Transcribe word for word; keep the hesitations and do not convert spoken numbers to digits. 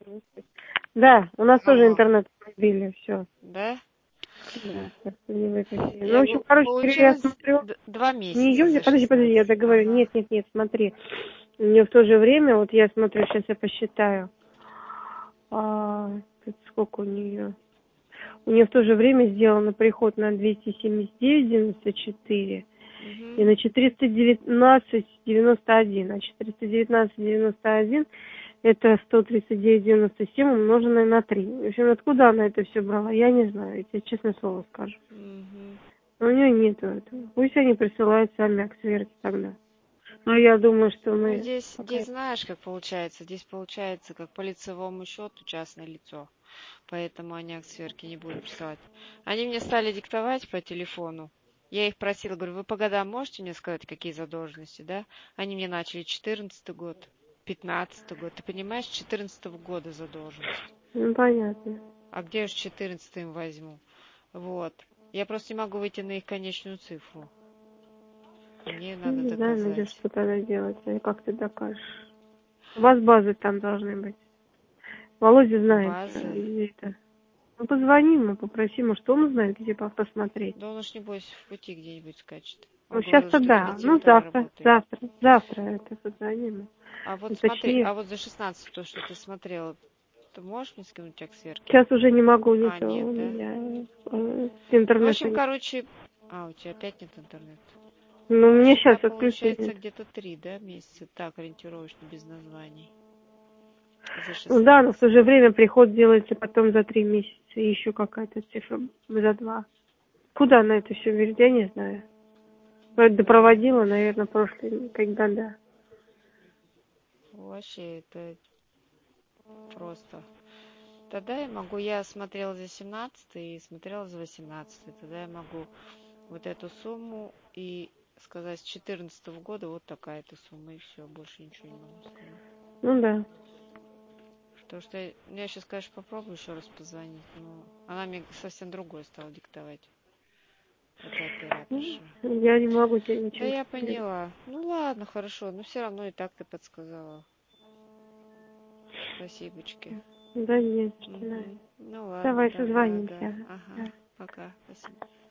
Да, у нас тоже Алло. интернет пробили, все. Да? Да, как-то не выключили. Ну, в Я общем, говорю, короче, говоря, я получилось смотрю, д- два не месяца июня, за подожди, подожди, я шестнадцать. договорю. Ага. Нет, нет, нет, смотри. У нее в то же время, вот я смотрю, сейчас я посчитаю. А, тут сколько у нее? У нее в то же время сделано приход на двести семьдесят девять девяносто четыре и Угу. на четыреста девятнадцать девяносто один. А четыреста девятнадцать девяносто один это сто тридцать девять девяносто семь умноженное на три. В общем, откуда она это все брала, я не знаю, я тебе честное слово скажу. Угу. Но у нее нету этого. Пусть они присылают сами аксверки тогда. Но я думаю, что Ну, мы здесь, пока... здесь знаешь, как получается? Здесь получается, как по лицевому счету частное лицо. Поэтому они аксверки не будут присылать. Они мне стали диктовать по телефону. Я их просила, говорю, вы по годам можете мне сказать, какие задолженности, да? Они мне начали четырнадцатый год, пятнадцатый год. Ты понимаешь, четырнадцатого года задолженность. Ну, понятно. А где я уж четырнадцатый им возьму? Вот. Я просто не могу выйти на их конечную цифру. Мне Ну, надо не знаю, надо доказать. что тогда делать. А как ты докажешь? У вас базы там должны быть. Володя знает, э, Базы. где это. Ну, позвони ему, попроси, может, он знает, где по- посмотреть. Да он уж небось в пути где-нибудь скачет. Ну, Он говорил, сейчас-то что на да. Ну, Битинтовой завтра, работает. завтра, завтра это позвони ему. А вот смотри, Уточни. а вот за шестнадцать, то, что ты смотрела, ты можешь мне скинуть аксверки? Сейчас уже не могу, А, нету у нет, да? меня э, Ну, в интернета. общем, Нет. короче... А, у тебя опять нет интернета. Ну, Ну, в мне общем, сейчас там получается отключили. где-то три, да, месяца. Так, ориентировочно, без названий. За Ну да, но в то шестнадцать. же время приход делается потом за три месяца. И еще какая-то цифра за два. Куда она это все берет, я не знаю. Это проводила, наверное, прошлые, когда, да. Вообще, это просто. Тогда я могу, я смотрела за семнадцатый и смотрела за восемнадцатый. Тогда я могу вот эту сумму и сказать с четырнадцатого года вот такая-то сумма, и все, больше ничего не могу сказать. Ну да. Потому что я, ну, я сейчас, конечно, попробую еще раз позвонить, но она мне совсем другое стала диктовать. Это Ну, операторша. я не могу тебе Да ничем я посоветовать. поняла. Ну ладно, хорошо, но все равно и так ты подсказала. Спасибочки. Да нет, что, да. Угу. Ну ладно, Давай да, да, да. созвонимся. Ага. Да. Пока. Спасибо.